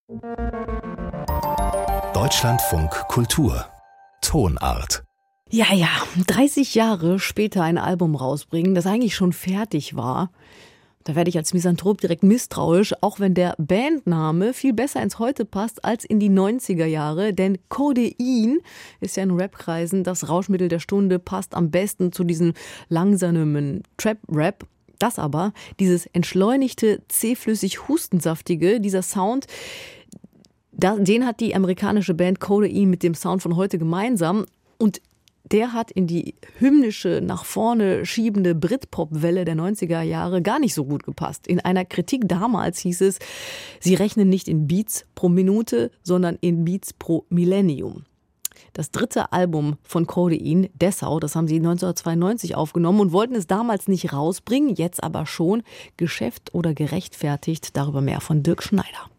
Deutschlandfunk Kultur Tonart. Ja, 30 Jahre später ein Album rausbringen, das eigentlich schon fertig war. Da werde ich als Misanthrop direkt misstrauisch, auch wenn der Bandname viel besser ins Heute passt als in die 90er Jahre. Denn Codein ist ja in Rapkreisen das Rauschmittel der Stunde, passt am besten zu diesem langsamen Trap-Rap. Das aber, dieses entschleunigte, zähflüssig hustensaftige, dieser Sound, den hat die amerikanische Band Codein mit dem Sound von heute gemeinsam. Und der hat in die hymnische, nach vorne schiebende Britpop-Welle der 90er Jahre gar nicht so gut gepasst. In einer Kritik damals hieß es, sie rechnen nicht in Beats pro Minute, sondern in Beats pro Millennium. Das dritte Album von Codein, Dessau, das haben sie 1992 aufgenommen und wollten es damals nicht rausbringen, jetzt aber schon. Geschäft oder gerechtfertigt, darüber mehr von Dirk Schneider.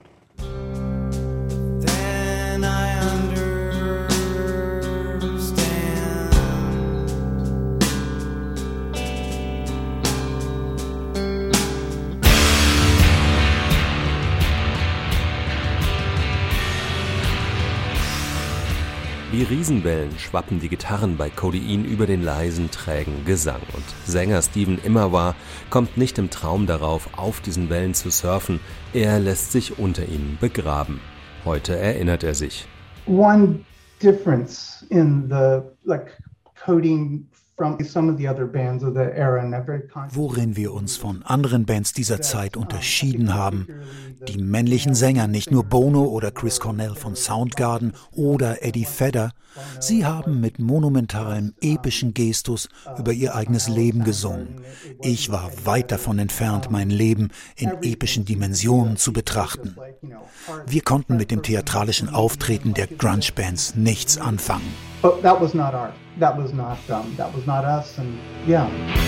Wie Riesenwellen schwappen die Gitarren bei Codein über den leisen, trägen Gesang. Und Sänger Stephen Immerwahr kommt nicht im Traum darauf, auf diesen Wellen zu surfen. Er lässt sich unter ihnen begraben. Heute erinnert er sich. One difference in the Codein from some of the other bands of the era and very worin wir uns von anderen Bands dieser Zeit unterschieden haben. Die männlichen Sänger, nicht nur Bono oder Chris Cornell von Soundgarden oder Eddie Vedder, sie haben mit monumentalem, epischen Gestus über ihr eigenes Leben gesungen. Ich war weit davon entfernt, mein Leben in epischen Dimensionen zu betrachten. Wir konnten mit dem theatralischen Auftreten der Grunge-Bands nichts anfangen. But that was not art. That was not us, and yeah.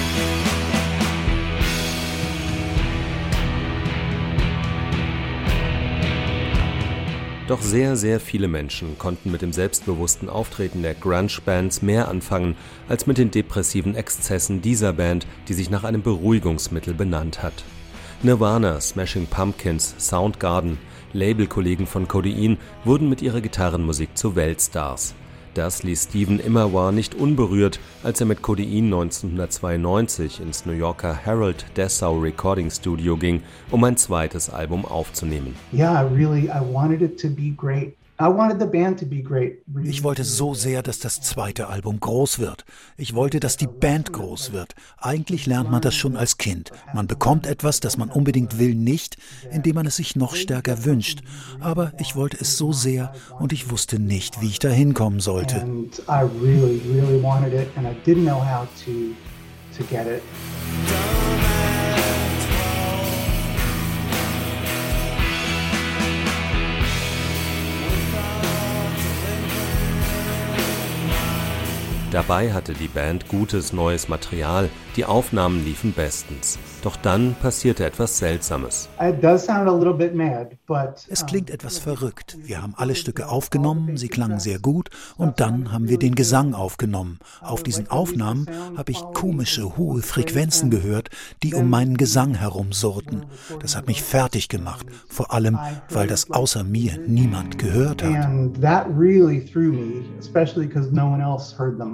Doch sehr, sehr viele Menschen konnten mit dem selbstbewussten Auftreten der Grunge-Bands mehr anfangen, als mit den depressiven Exzessen dieser Band, die sich nach einem Beruhigungsmittel benannt hat. Nirvana, Smashing Pumpkins, Soundgarden, Labelkollegen von Codein wurden mit ihrer Gitarrenmusik zu Weltstars. Das ließ Stephen Immerwahr nicht unberührt, als er mit Codein 1992 ins New Yorker Harold Dessau Recording Studio ging, um ein zweites Album aufzunehmen. Yeah, I wanted it to be great. I wanted the band to be great. Ich wollte so sehr, dass das zweite Album groß wird. Ich wollte, dass die Band groß wird. Eigentlich lernt man das schon als Kind. Man bekommt etwas, das man unbedingt will, nicht, indem man es sich noch stärker wünscht. Aber ich wollte es so sehr und ich wusste nicht, wie ich da hinkommen sollte. And I really wanted it and I didn't know how to get it. Dabei hatte die Band gutes neues Material, die Aufnahmen liefen bestens. Doch dann passierte etwas Seltsames. Es klingt etwas verrückt. Wir haben alle Stücke aufgenommen, sie klangen sehr gut und dann haben wir den Gesang aufgenommen. Auf diesen Aufnahmen habe ich komische, hohe Frequenzen gehört, die um meinen Gesang herum surrten. Das hat mich fertig gemacht, vor allem, weil das außer mir niemand gehört hat. And that really threw me, especially because no one else heard them.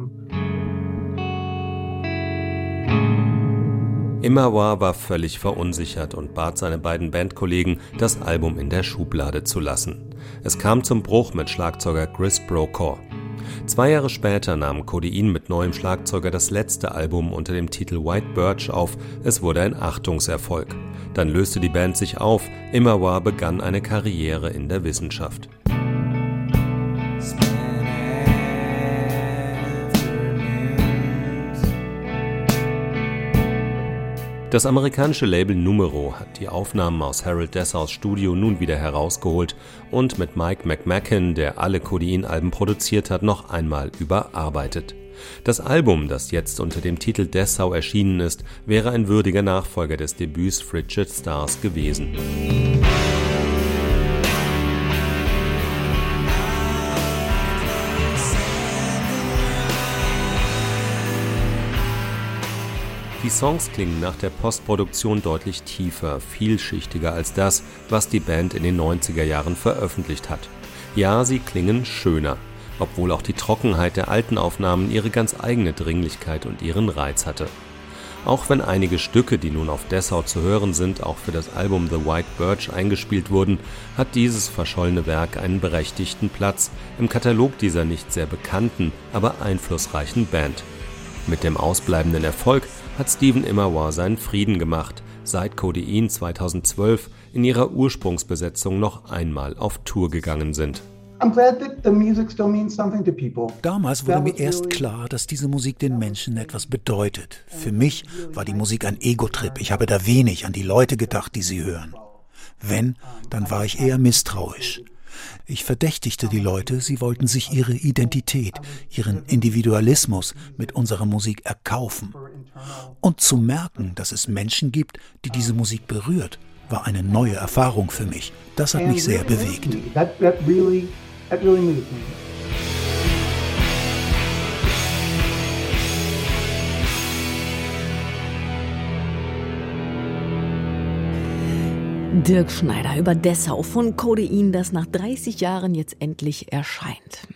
Immerwahr war völlig verunsichert und bat seine beiden Bandkollegen, das Album in der Schublade zu lassen. Es kam zum Bruch mit Schlagzeuger Chris Brokaw. 2 Jahre später nahm Codein mit neuem Schlagzeuger das letzte Album unter dem Titel White Birch auf. Es wurde ein Achtungserfolg. Dann löste die Band sich auf. Immerwahr begann eine Karriere in der Wissenschaft. Das amerikanische Label Numero hat die Aufnahmen aus Harold Dessaus Studio nun wieder herausgeholt und mit Mike McMacken, der alle Codein-Alben produziert hat, noch einmal überarbeitet. Das Album, das jetzt unter dem Titel Dessau erschienen ist, wäre ein würdiger Nachfolger des Debüts Frigid Stars gewesen. Die Songs klingen nach der Postproduktion deutlich tiefer, vielschichtiger als das, was die Band in den 90er Jahren veröffentlicht hat. Ja, sie klingen schöner, obwohl auch die Trockenheit der alten Aufnahmen ihre ganz eigene Dringlichkeit und ihren Reiz hatte. Auch wenn einige Stücke, die nun auf Dessau zu hören sind, auch für das Album The White Birch eingespielt wurden, hat dieses verschollene Werk einen berechtigten Platz im Katalog dieser nicht sehr bekannten, aber einflussreichen Band. Mit dem ausbleibenden Erfolg hat Stephen Immerwahr seinen Frieden gemacht, seit Codeine 2012 in ihrer Ursprungsbesetzung noch einmal auf Tour gegangen sind. Damals wurde mir erst klar, dass diese Musik den Menschen etwas bedeutet. Für mich war die Musik ein Ego-Trip. Ich habe da wenig an die Leute gedacht, die sie hören. Wenn, dann war ich eher misstrauisch. Ich verdächtigte die Leute, sie wollten sich ihre Identität, ihren Individualismus mit unserer Musik erkaufen. Und zu merken, dass es Menschen gibt, die diese Musik berührt, war eine neue Erfahrung für mich. Das hat mich sehr bewegt. That really moved me. Dirk Schneider über Dessau von Codeine, das nach 30 Jahren jetzt endlich erscheint.